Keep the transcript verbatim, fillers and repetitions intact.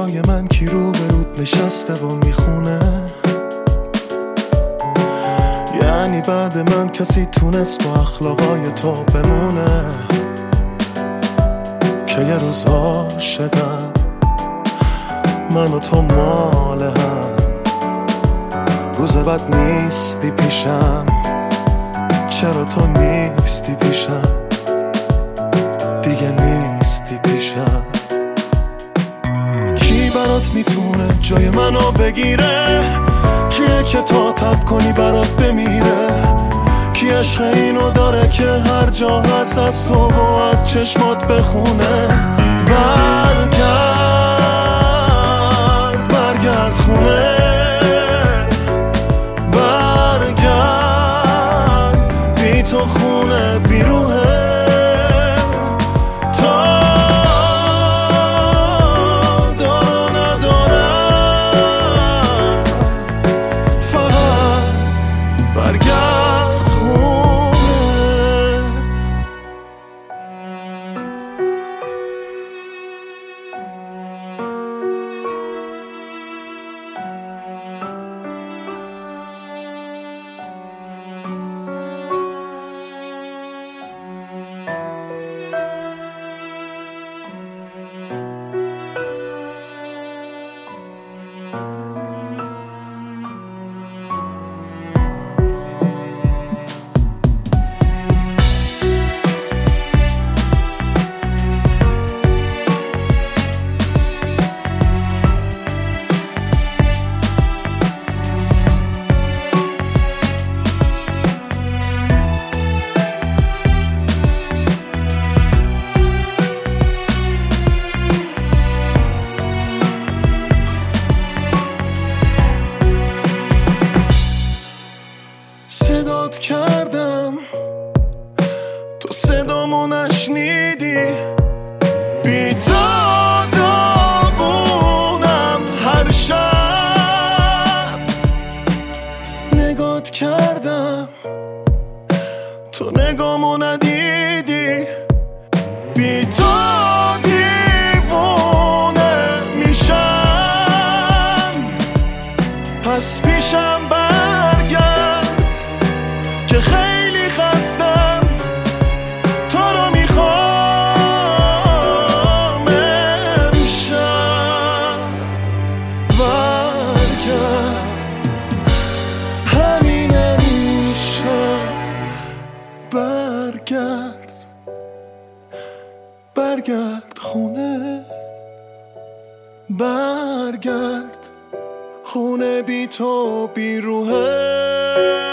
جای من کی رو به رود نشسته و میخونه؟ یعنی بعد من کسی تونست با اخلاقای تو بمونه؟ که یه روز عاشقم من و تو مال هم، روز بعد نیستی پیشم، چرا تو نیستی پیشم، دیگه نیستی پیشم. کی برات میتونه جای منو بگیره؟ کیه که تا تب کنی برات بمیره؟ کی عشق اینو داره که هر جا هست از تو و از چشمات بخونه؟ برگرد برگرد خونه، برگرد بی تو خونه بی روحه. صدات کردم تو صدامو نشنیدی، بی تو داغونم هر شب. نگات کردم تو نگامو ندیدی، بی تو دیوونه میشم. پس پیشم برگرد که خیلی خستم، تو رو میخوام امشب. برگرد همین امشب، برگرد برگرد خونه، برگرد خونه بی تو بی روحه.